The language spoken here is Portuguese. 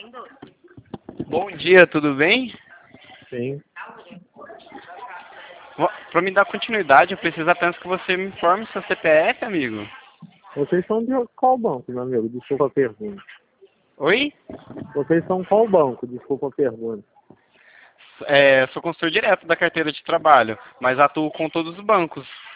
Bom dia, tudo bem? Sim. Para me dar continuidade, eu preciso apenas que você me informe seu CPF, amigo. Vocês são de qual banco, meu amigo? Desculpa a pergunta. Oi? Vocês são qual banco? Desculpa a pergunta. Sou consultor direto da carteira de trabalho, mas atuo com todos os bancos.